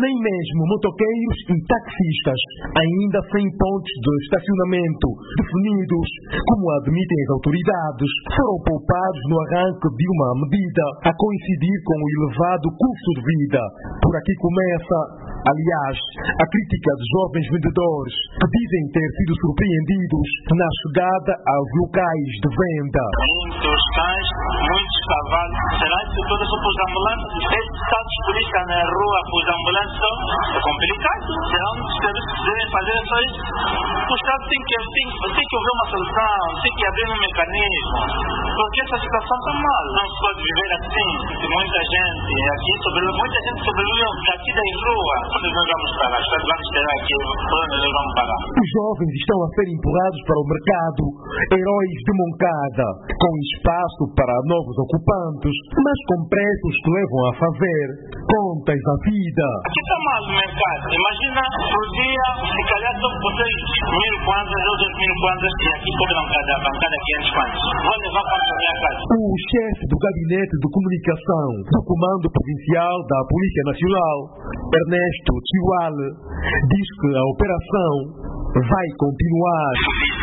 Nem mesmo motoqueiros e taxistas, ainda sem pontos de estacionamento definidos, como admitem as autoridades, foram poupados no arranque de uma medida a coincidir com o elevado custo de vida. Por aqui começa, aliás, a crítica de jovens vendedores que dizem ter sido surpreendidos na chegada aos locais de venda. Muitos cães, muitos cavalos. Será que todas são para os ambulantes? Estes casos turistas na rua para os ambulantes é complicado. Será um dos serviços que devem fazer só isso? O Estado tem que haver uma solução, tem que abrir um mecanismo. Porque essa situação está mal. Não se pode viver assim. Tem muita gente aqui, muita gente sobreviveu daqui da rua. Quando nós vamos pagar? Vamos ter aqui, quando nós vamos pagar? Os jovens estão a ser empurrados para o mercado, heróis de Moncada, com espaço para novos ocupantes, mas com preços que levam a fazer contas da vida. Aqui está mal o mercado. Imagina, por dia, se calhar estou por 1.000 kwanzas ou 2.000 kwanzas, e aqui cobram cada bancada 500 kwanzas. Vou levar quanto a minha casa? O chefe do Gabinete de Comunicação do Comando Provincial da Polícia Nacional, Ernesto Chiwale, diz que a operação vai continuar.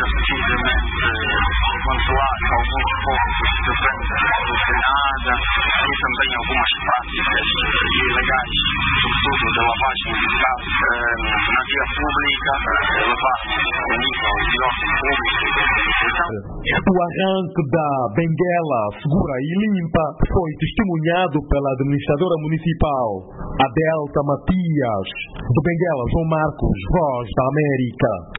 Controlar alguns pontos de venda adulterada e também algumas práticas ilegais, sobretudo de lavagem de gás na via pública, levar a nível de ordem pública. O arranque da Benguela Segura e Limpa foi testemunhado pela administradora municipal, Adelta Matias, do Benguela João Marcos, Voz da América.